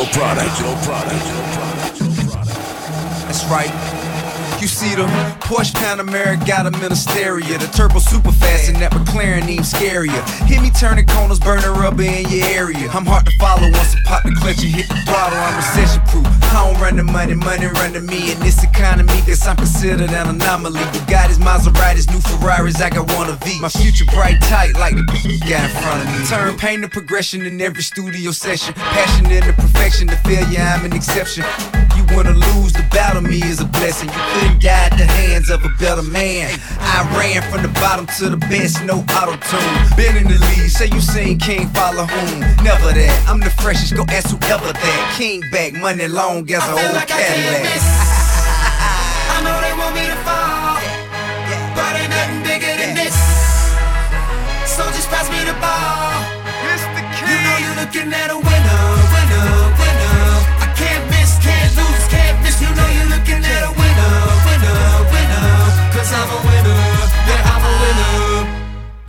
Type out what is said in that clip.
product. That's right. You see the Porsche Panamera got a Ministeria. The turbo super fast and that McLaren even scarier. Hit me turning corners, burning rubber in your area. I'm hard to follow once I pop the clutch and hit the throttle. I'm recession proof. I don't run the money, money run to me. In this economy, guess I'm considered an anomaly. Bugattis, Maseratis, new Ferraris, I got one of each. My future bright tight like the got in front of me. Turn pain to progression in every studio session. Passion into perfection, the failure I'm an exception. You wanna lose, the battle me is a blessing. You couldn't die at the hands of a better man. I ran from the bottom to the best, no auto-tune. Been in the lead, say you seen King follow whom? Never that, I'm the freshest, go ask whoever that. King back, money long as an old like Cadillac. I know they want me to fall, but ain't nothing bigger than this. So just pass me the ball. You know you're looking at a winner, winner.